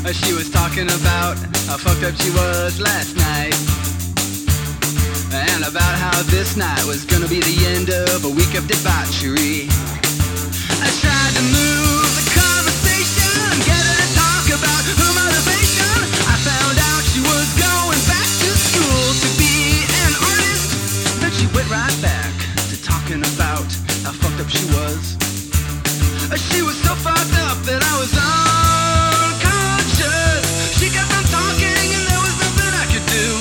She was talking about how fucked up she was last night, and about how this night was gonna be the end of a week of debauchery. I tried to move the conversation, get her to talk about her motivation. I found out she was going back to school to be an artist. Then she went right back to talking about how fucked up she was. She was so fucked up that I was unconscious. She kept on talking and there was nothing I could do.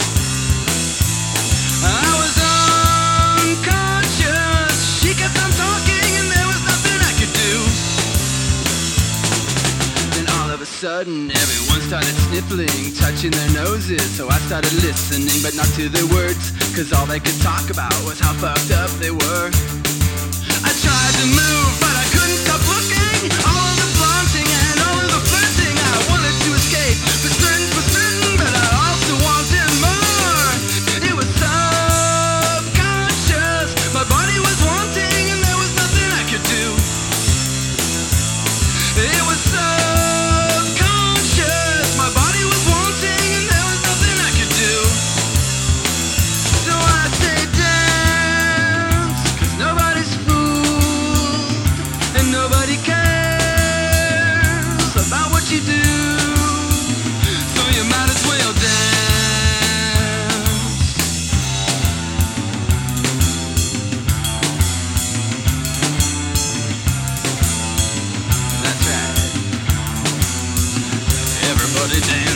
I was unconscious. She kept on talking and there was nothing I could do. Then all of a sudden everyone started sniffling, touching their noses. So I started listening, but not to their words, cause all they could talk about was how fucked up they were. I tried to move, but I couldn't stop looking. All of the flaunting and all of the flirting. I wanted to escape, for certain, but I also wanted more. It was subconscious. My body was wanting and there was nothing I could do. It was subconscious. My body was wanting and there was nothing I could do. So I say dance, cause nobody's fooled and nobody cares about what you do. So you might as well dance. That's right. Everybody dance.